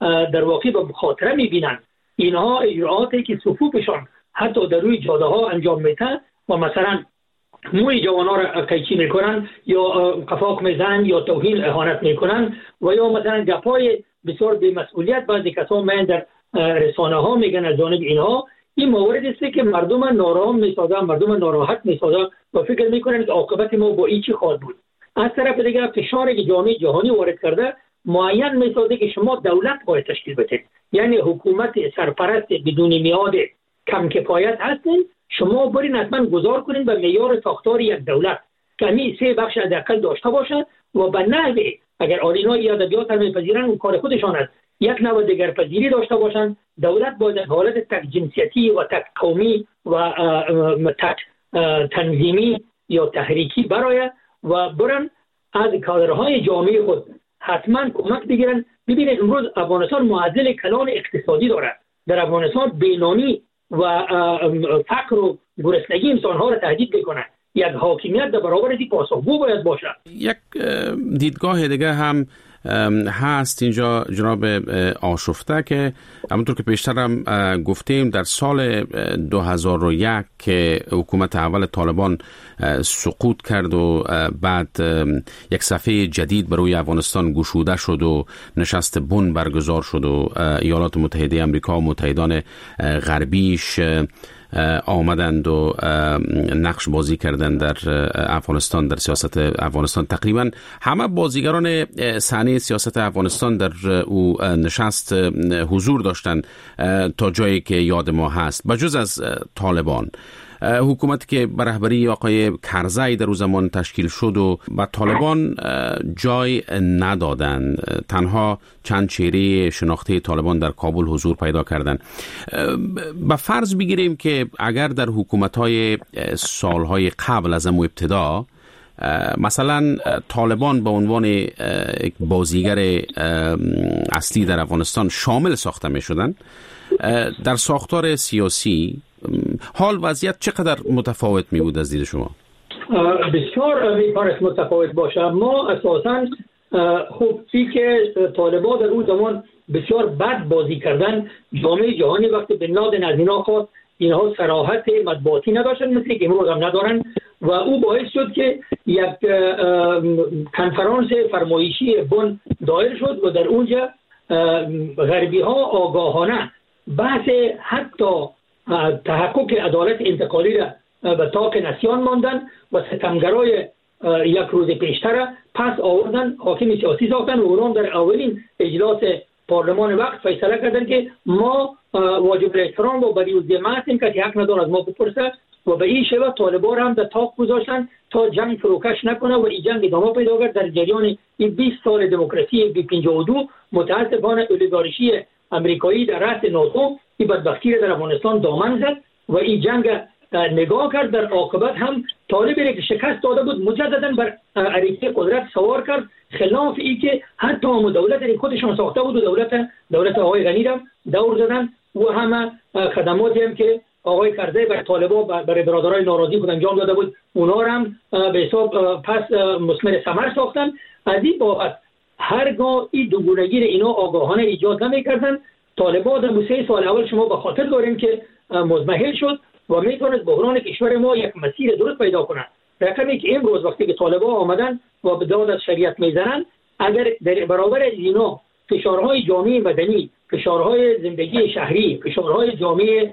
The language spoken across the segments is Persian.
در واقع به مخاطره میبینن. اینها اجراعاتی که صفوفشان حتی در روی جاده ها انجام میده و مثلا موی جوان ها را قیچی میکنن یا قفاق میزنن یا توهین اهانت میکنن و یا مثلا گپای بسیار بی‌مسئولیت بعضی کسان میان در رسانه ها میگن از جانب اینها. این مورد است که مردم ناراحت میسازه، مردم ناراحت میسازه و فکر میکنن که عاقبت ما با این چی خواهد بود. از طرف دیگر فشاری که جامعه جهانی وارد کرده معین میسازه که شما دولت باید تشکیل بدید، یعنی حکومت سرپرست بدون میاد کم کفایت هستین، شما برین حتما گذار کنین به معیار ساختار یک دولت که همین 3 بخش حداقل داشته باشه و به نحوی اگر آلینای ادبیات هم میپذیرن اون کار خودشان است، یک نوع دیگرپذیری داشته باشن. دولت باید حالت تک جنسیتی و تک قومی و تک تنظیمی یا تحریکی برای و برن از کادرهای جامعه خود حتما کمک بگیرن. ببینید امروز افغانستان معضل کلان اقتصادی داره، در افغانستان بینامی و فقر و گرسنگی انسانها را تهدید میکنه. یک حاکمیت در برابر این پاسخگو باید باشه. یک دیدگاه دیگه هم هست اینجا جناب آشفته که همونطور که پیشترم گفتیم در سال 2001 که حکومت اول طالبان سقوط کرد و بعد یک صفحه جدید برای افغانستان گشوده شد و نشست بن برگزار شد و ایالات متحده آمریکا و متحدان غربیش آمدند و نقش بازی کردند در افغانستان، در سیاست افغانستان. تقریبا همه بازیگران صحنه سیاست افغانستان در او نشست حضور داشتند تا جایی که یاد ما هست، بجز از طالبان. حکومتی که به رهبری آقای کرزی در اون زمان تشکیل شد و با طالبان جای ندادن، تنها چند چهره شناخته طالبان در کابل حضور پیدا کردند. با فرض بگیریم که اگر در حکومت‌های سالهای قبل از امو ابتدا مثلا طالبان به عنوان یک بازیگر اصلی در افغانستان شامل ساخته می شدن، در ساختار سیاسی حال وضعیت چقدر متفاوت می بود از دید شما؟ بسیار میتونست متفاوت باشه. ما اساساً خوبی که طالبان در اون زمان بسیار بد بازی کردن، جامعه جهانی وقتی به نادن از اینا خواست، اینها صراحت مطبوعاتی نداشتن مثل که امروز هم ندارن و او باعث شد که یک کنفرانس فرمایشی بن دایر شد و در اونجا غربی ها آگاهانه بحث حتی تحقق عدالت انتقالی را به طاق نسیان ماندن و ستمگرای یک روز پیشتر پس آوردن، حاکم سیاسی ساختن و اونم در اولین اجلاس پارلمان وقت فیصله کردن که ما واجب احترام و بریوزیمه هستیم که حق نداره از ما بپرسه و به این شیوه طالبان هم در طاق گذاشتن تا جنگ فروکش نکنه و این جنگ ادامه پیدا کرد. در جریان این 20 سال دموکراسی بی 52 متاسفانه اولیگارشی امریکایی در رأس ناتو این بدبختی را در افغانستان دامن زد و این جنگ نگاه کرد. در عاقبت هم طالبی که شکست داده بود مجددا بر عریضه قدرت سوار کرد، خلاف این که حتی هم دولت خودشان ساخته بود و دولت آقای غنی را دور زدن و همه خدماتی هم که آقای کرزی بر طالبان برای برادرای ناراضی خود انجام داده بود اونا را هم به حساب پس مثمر ثمر ساختن. از این بابت هرگاه این دوگونگی اینا آگاهانه ایجاد نمی‌کردن، طالبان در 3 سال اول شما به خاطر داریم که مزمحل شد و میتونست بحران کشور ما یک مسیر درست پیدا کنه. رقمی که امروز وقتی که طالبان آمدن و به داد از شریعت میزنن، اگر در برابر اینا فشارهای جامعه مدنی، فشارهای زندگی شهری، فشارهای جامعه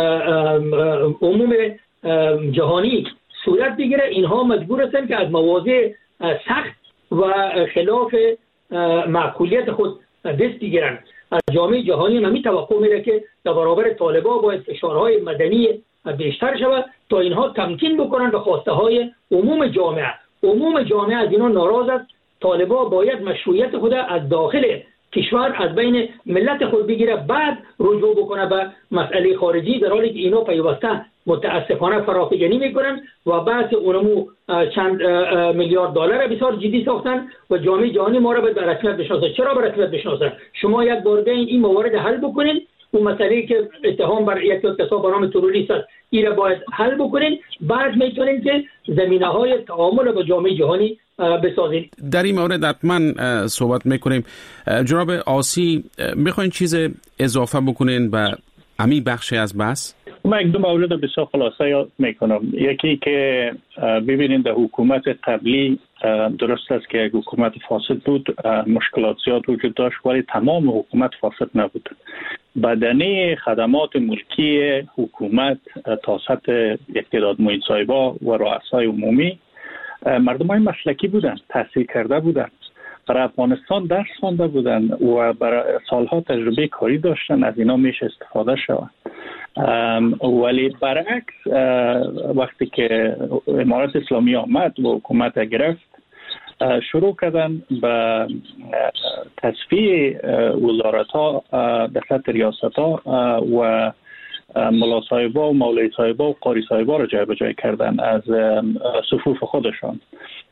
عموم جهانی صورت بگیره، اینها مجبور هستند که از مواضع سخت و خلاف معقولیت خود دست بگیرن. از جامعه جهانی هم توقع میره که در برابر طالبان باید فشارهای مدنی بیشتر شود تا اینها تمکین بکنن به خواسته های عموم جامعه از اینا ناراض است. طالبان باید مشروعیت خود از داخل کشور از بین ملت خود بگیره، بعد رجوع بکنه به مسئله خارجی، در حالی که اینا پیوسته متاسفانه فرافکنی میکنن و بعض اونمو چند میلیارد دلار بسیار جدی ساختن و جامعه جهانی ما را به رسمیت بشناسه. چرا به رسمیت بشناسه؟ شما یک بار این موارد حل بکنین، اون مسئله که اتهام بر یک کسا به نام تروریست است این را باید حل بکنین، بعد میتونین که زمینه‌های تعامل با جامعه جهانی بسازیم. در این مورد حتما صحبت میکنیم. جناب آسی، میخواین چیز اضافه بکنین به همین بخشی از بحث؟ من یک دو مورد بسیار خلاصه میکنم. یکی که ببینید در حکومت قبلی درست است که یک حکومت فاسد بود، مشکلات زیاد وجود داشت، ولی تمام حکومت فاسد نبود. بدنه خدمات ملکی حکومت تا سطح اقتدار معین صاحبا و رؤسای عمومی مردم های مسلکی بودن، تحصیل کرده بودن، برای افغانستان درس خوانده بودن و برای سالها تجربه کاری داشتن، از اینا میشه استفاده شود. ولی برعکس وقتی که امارت اسلامی آمد و حکومت گرفت، شروع کردن به تصفیه وزارت ها در سطح ریاست ها و ملا صاحبا و مولوی صاحبا و قاری صاحبا را جای به جای کردن از صفوف خودشان.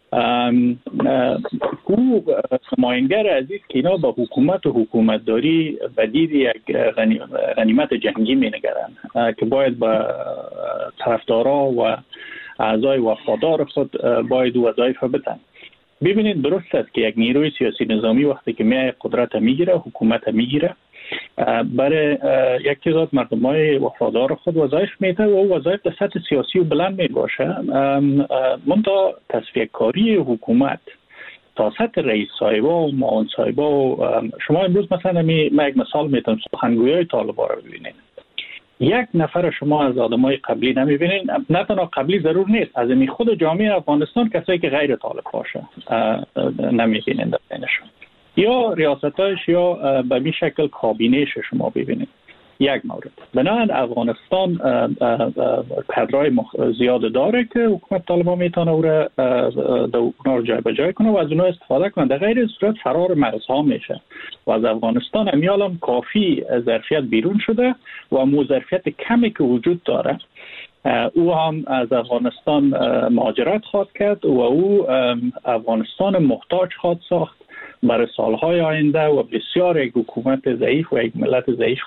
او نماینگر عزیز که اینا با حکومت و حکومتداری به دید یک غنیمت جنگی می نگرن که باید با طرفدارا و اعضای وفادار خود باید وظایف بدن. ببینید درست است که یک نیروی سیاسی نظامی وقتی که میای قدرت میگیره، حکومت میگیره، برای یک تعداد مردمای وفادار خود وظایف میده و او وظایف در سطح سیاسی و بلند می باشه. منتها تصفیه کاری حکومت تا سطح رئیس صاحبا و معاون صاحبا و شما امروز مثلا من یک مثال میتونم، سخنگویای طالبان رو ببینید. یک نفر شما از آدمای قبلی نمیبینید، نه تنها قبلی ضرور نیست، از این خود جامعه افغانستان کسایی که غیر طالب باشه نمیبینید در بینشون، یا ریاستایش یا به این شکل کابینهش شما ببینید. یک مورد بنابراین افغانستان کادرای زیاد داره که حکومت طالبان میتونه اونا رو جای به جای کنه و از اونها استفاده کنه. در غیر صورت فرار مرزها میشه و از افغانستان امیالم کافی ظرفیت بیرون شده و مو ظرفیت کمی که وجود داره او هم از افغانستان مهاجرت خواهد کرد و او افغانستان محتاج خواهد ساخت برای سالهای آینده و بسیار یک حکومت ضعیف و یک ملت ضعیف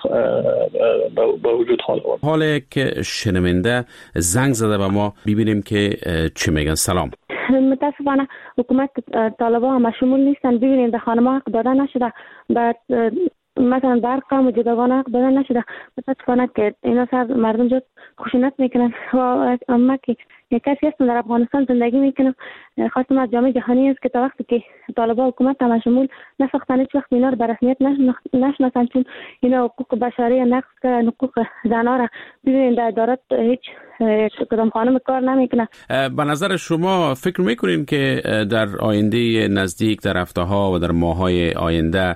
به وجود خواهد آورد. حالا که شنونده زنگ زده به ما ببینیم که چی میگن. سلام. متاسفانه حکومت طالبان هم شمول نیستن. ببینید خانم‌ها حق داده نشده، بعد مثلا در قوم و جداگانه حق داده نشده. متاسفانه که اینا سر مردم جد خشونت میکنن و اما که یک کسی هستم در افغانستان زندگی میکنم، خواستم از جامعه جهانی است که تا وقتی که طالبان حکومت هم شمول نساختن هیچ وقت اینا رو به رسمیت نشناسن، چون اینا حقوق بشری نقض کردن، حقوق زنها را ببینید در ادارات هیچ کدام خانم کار نمیکنه. به نظر شما فکر میکنین که در آینده نزدیک، در هفته‌ها و در ماه‌های آینده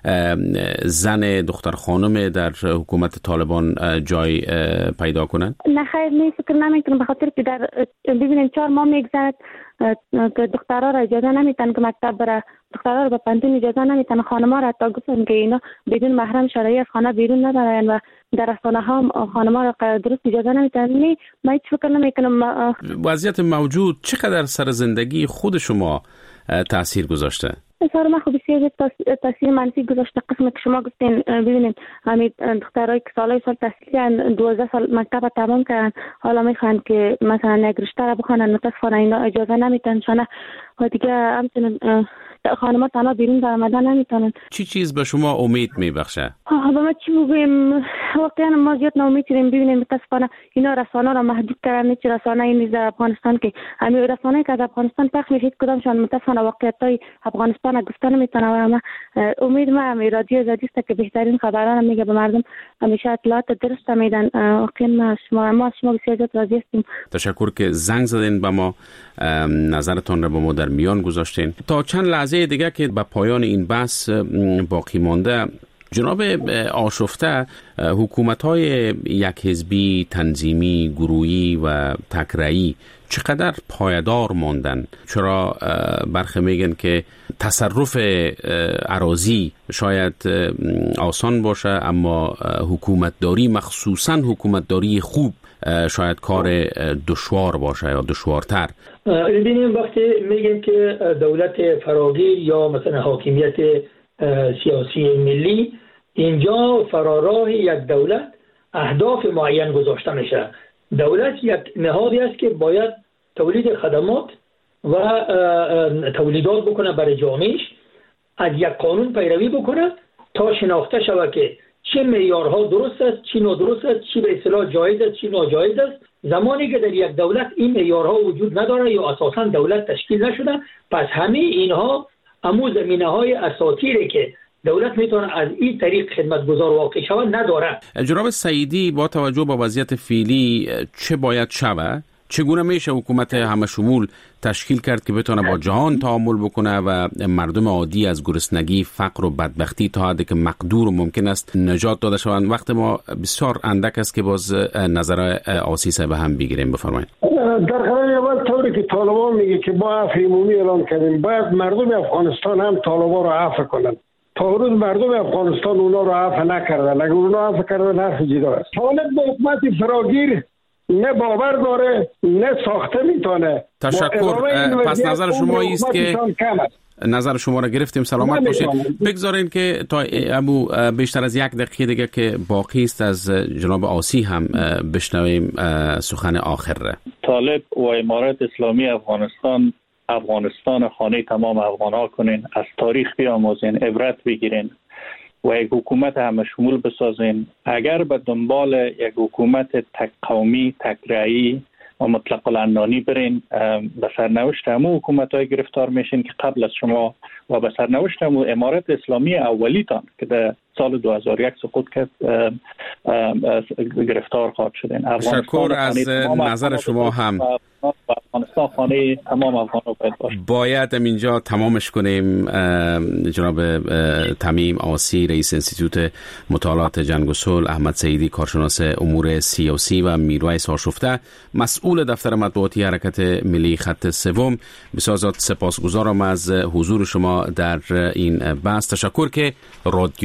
زن دختر خانم در حکومت طالبان جای پیدا کنند؟ نه خیر، فکر نمیکنم، به خاطر که در ببینید 4 ماه میگذرد که دخترها را اجازه نمیتن که مکتب بره، دخترها را به پانتون اجازه نمیتن، خانم‌ها را حتی گفتن که اینا بدون محرم شرعی از خانه بیرون ندارن و در رسانه ها خانم‌ها را درست اجازه نمیتن. من هیچ فکر نمیکنم. وضعیت موجود چقدر سر زندگی خود شما تاثیر گذاشته؟ سر ما خب بسیار تاثیر منفی گذاشته. قسمی که شما گفتین، ببینید همین دخترایی که سال تحصیل 12 سال مکتب تمام کردن، حالا میخوان که مثلا یک رشته را بخونن، متاسفانه اینا اجازه نمیتن شانه و دیگه همچنین خانم‌ها تنها بیرون در آمدن نمیتونن. چی چیز به شما امید میبخشه؟ به ما چی بگویم، واقعا ما زیاد ناامید شدیم. ببینید متاسفانه اینا رسانه را محدود کردن، هیچ رسانه این در افغانستان که همین رسانه‌ای که از افغانستان پخش میشه هیچ کدامشان متاسفانه واقعیت‌های افغانستان گفته نمیتونه و ما امید ما همین رادیو زادی است که بهترین خبران میگه به مردم، همیشه اطلاعات درست میدن. واقعا ما شما بسیار زیاد راضی هستیم. تشکر که زنگ زدین به ما، نظرتون را با ما در میان گذاشتین. تا چند لحظه دیگه که به پایان این بحث باقی مانده، جناب آشفته، حکومت‌های یک حزبی، تنظیمی، گروهی و تکره‌ای چقدر پایدار ماندن؟ چرا برخی میگن که تصرف اراضی شاید آسان باشه، اما حکومتداری، مخصوصا حکومتداری خوب، شاید کار دشوار باشه یا دشوارتر. ببینیم وقتی میگیم که دولت فراگیر یا مثلا حاکمیت سیاسی ملی، اینجا فراراه یک دولت اهداف معین گذاشته میشه. دولت یک نهادی است که باید تولید خدمات و تولیدات بکنه برای جامعهش، از یک قانون پیروی بکنه تا شناخته شود که چه معیارها درست است، چی نادرست است، چی به اصطلاح جایز است، چی ناجایز است. زمانی که در یک دولت این معیارها وجود نداره یا اساساً دولت تشکیل نشده، پس همه اینها امو زمینه‌های اساطیری که دولت میتونه از این طریق خدمتگزار واقع شود نداره. جناب سعیدی، با توجه به وضعیت فعلی چه باید شود؟ چگونه میشه حکومت همه شمول تشکیل کرد که بتونه با جهان تعامل بکنه و مردم عادی از گرسنگی، فقر و بدبختی تا حدی که مقدور و ممکن است نجات داده شوند؟ وقت ما بسیار اندک است که باز نظر آسیسه به هم بگیریم. بفرمایید. در قرار اول طوری که طالبان میگه که با عفو عمومی اعلان کردیم، باید مردم افغانستان هم طالبان را عفو کنند. تا روز مردم افغانستان اونا را عفو نکردن. اگر اونا عفو کردن حرف جدا است. طالب به حکومت فراگیر نه باور داره نه ساخته میتونه. تشکر. پس نظر شما است که نظر شما را گرفتیم. سلامت باشید. بگذارین که تا ابو بیشتر از 1 دقیقه دیگه که باقی است از جناب آسی هم بشنویم سخن آخر. طالب و امارت اسلامی افغانستان خانه تمام افغان‌ها کنین، از تاریخ بیاموزین، عبرت بگیرین و یک حکومت همه شمول بسازین. اگر به دنبال یک حکومت تک قومی، تک رأیی و مطلق العنانی برین، به سرنوشت همون حکومت‌های گرفتار میشین که قبل از شما و به سرنوشت همون امارت اسلامی اولیتان که در سال 2001 سقوط کرد گرفتار خواهد شدین. تشکر از نظر شما هم. افغانستان خانه تمام افغان‌ها باید اینجا تمامش کنیم. جناب تمیم آسی، رئیس انستیتوت مطالعات جنگ و صلح، احمد سعیدی، کارشناس امور سیاسی و میرویس آشفته، مسئول دفتر مطبوعاتی حرکت ملی خط سوم، بسیار سپاسگزارم از حضور شما در این بحث. تشکر که رادیو